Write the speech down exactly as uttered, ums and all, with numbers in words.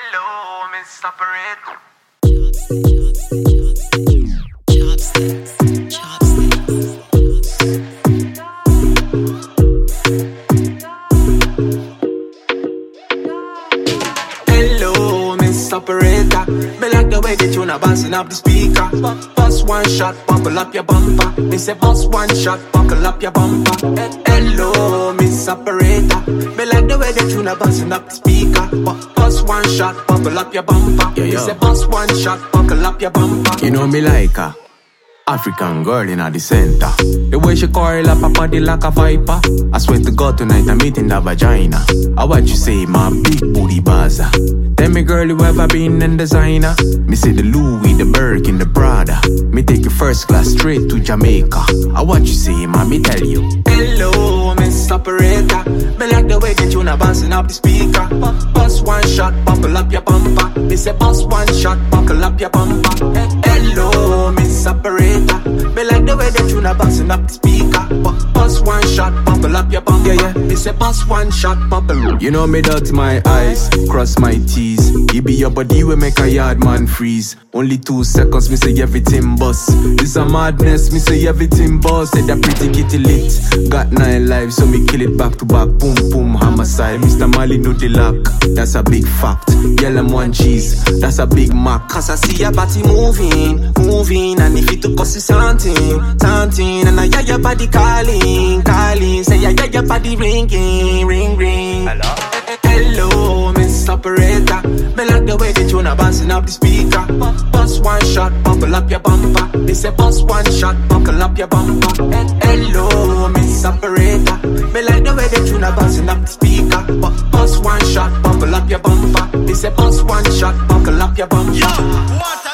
Hello, Miss Operator. Hello, Miss Operator. Me like the way that you na bouncing up the speaker. Bust one shot, buckle up your bumper. Me say bust one shot, buckle up your bumper. Hello, Miss Operator. Me like the way that you na bouncing up the speaker. Bust one shot, buckle up your bumper. Yo, yo. Me say bust one shot, buckle up your bumper. You know me like her African girl in the center. The way she coil up her body like a viper. I swear to God tonight I'm meeting the vagina. I what you say, my big booty baza. Tell me girl, you ever been in designer? Me say the Louis, the Birkin, the Prada. Me take you first class straight to Jamaica. I what you say, man, me tell you. Hello, Miss Operator. Me like the way that you na bouncing up the speaker. Bust one shot, buckle up your bumper. Me say bust one shot, buckle up your bumper. Hello, Miss Operator. Me like the way that you na bouncing up the speaker. Bust one shot, buckle up your bumper. Yeah, yeah. Me say bust one shot, buckle. You know me dot my eyes, cross my T's. You be your body we make a yard man freeze. Only two seconds, me say everything bust. This a madness, me say everything bust. Say that pretty kitty lit. Got nine lives, so me kill it back to back. Boom, boom, homicide. Mister Mali know the lock. That's a big fact. Yell them one cheese, that's a big mac. Cause I see your body moving, moving. And if it took us something, something. And I hear your body calling, calling. Say I hear your body ringing, ring, ring. Hello? Hello, Miss Operator. Me like the way that you na bouncing up the speaker. Bust one shot, buckle up your bumper. Me say bust one shot, buckle up your bumper. Hello, Miss Operator. Me like the way that you na bouncing up the speaker. Bust one shot, buckle up your bumper. Me say bust one shot, buckle up your bumper. Yo, what